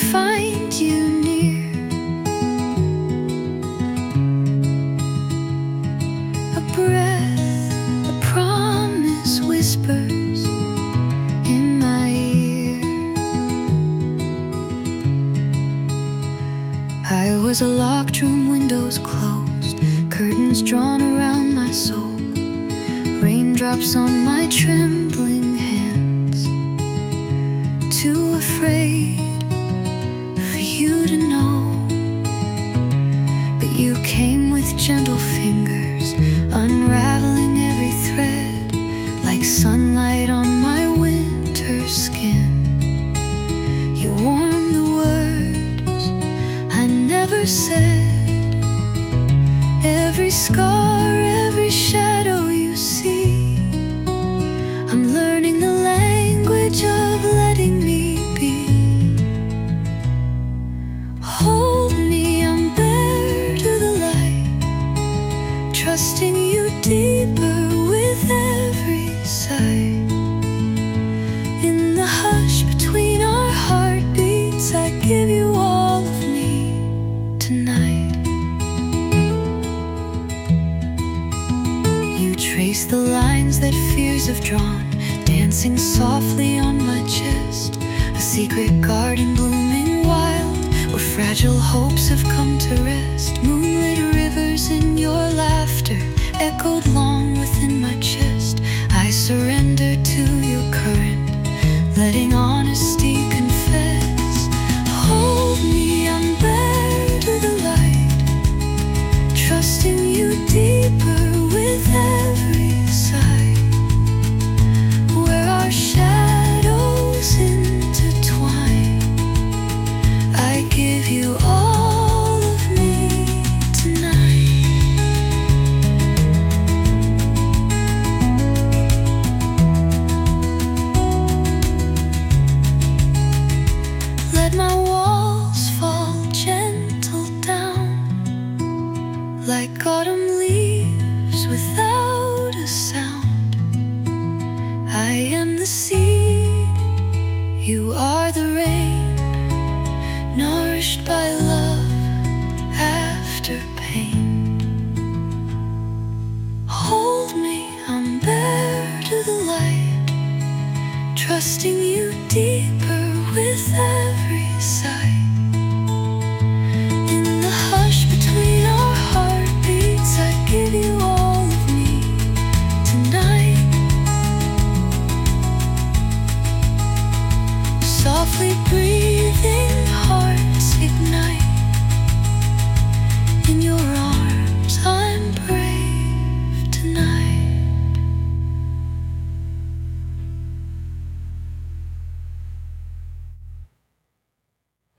find you near. A breath, a promise whispers in my ear. I was a locked room, windows closed, curtains drawn around my soul, raindrops on my trembling hands, too afraid for you to know. But you came with gentle fingers, unraveling every thread, like sunlight on my winter skin. You warmed the words I never said, every scar, every shadow you see. I'm learning the language of letting me be. Hold me, I'm bare to the light, trusting you deeper with every sigh. In the hush between our heartbeats, I give you all of me tonight. You trace the lines that fears have drawn, dancing softly on my chest, a secret garden blooming wild, where fragile hopes have come to rest. Moonlit rivers in your laughter echoed long within my chest. I surrender to your current, letting honesty confess. Hold me, I'm bare to the light, trusting you deeper with every sigh. Where our shadows intertwine, I give you all of me tonight. Let my